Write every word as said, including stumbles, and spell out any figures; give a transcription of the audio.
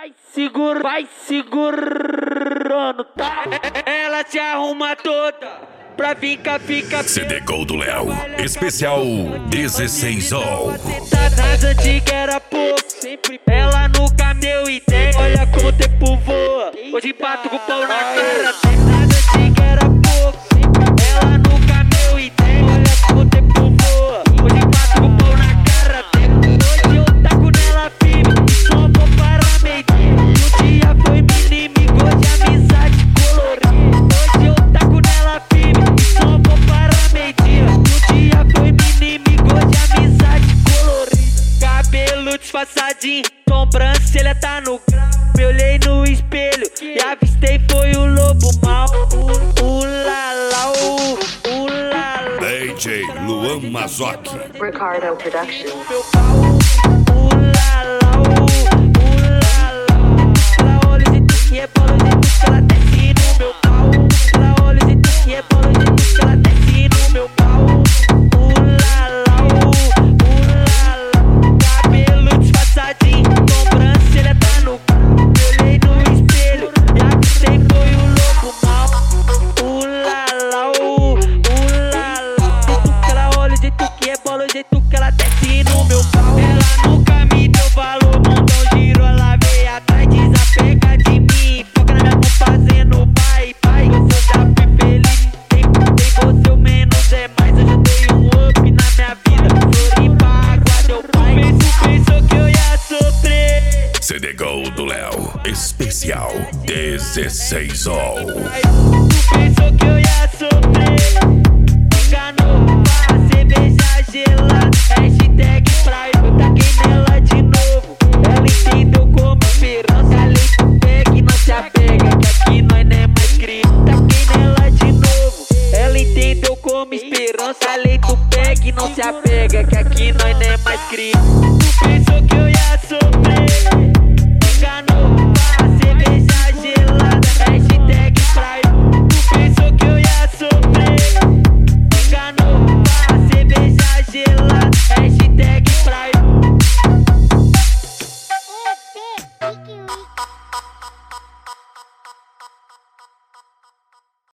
Vai segura, vai segurando, tá? Ela se arruma toda pra ficar, fica. C D Gol do Léo, especial dezesseis horas. Nas antigas era pouco, sempre ela nunca deu ideia. Olha como o tempo voa, hoje bato com o pau na cara. Nas antigas era pouco, ela nunca deu ideia. Olha como o tempo voa, hoje bato com o pau na cara. Hoje eu taco nela firme, só vou para meio-dia. Um dia foi inimigo, hoje amizade colorida. Hoje eu taco nela firme, só vou para meio-dia. Um dia foi inimigo, hoje amizade colorida. Cabelo disfarçadinho, sobrancelha tá no grau. Me olhei no espelho e avistei foi o lobo mau. Ulala, ulala. D J Luan Mazoc. Ricardo Production. Meu pau, ulala, ulala. Ela olha o jeito que é bola, o jeito que ela desce no meu pau. Ela olha o jeito que é bola, o jeito que ela desce no meu pau. Ulala, ulala. Cabelo disfarçadinho, sobrancelha tá no carro. Me olhei no espelho e avistei foi o lobo mau. Ulala, ulala. O jeito que ela olha, o jeito que é bola, o jeito que ela desce no meu pau. Ela nunca me deu valor, montão girou, ela veio atrás, desapega de mim. Foca na minha mão fazendo pai, pai. Você já fui feliz, tem, tem você o menos é mais. Hoje eu dei um up na minha vida, Floripa, água deu pai. Tu pensou que eu ia sofrer? C D Gol do Léo, especial dezesseis horas. Tu pensou que eu ia sofrer? Enganou, para cerveja gelada. Hashtag praia, eu taquei nela de novo. Ela entendeu como esperança. Leito pega e não se apega, que aqui nós não é mais criança. Taquei nela de novo. Ela entendeu como esperança. Leito pega e não se apega, que aqui nós não é mais criança. Tu pensou que eu ia sofrer?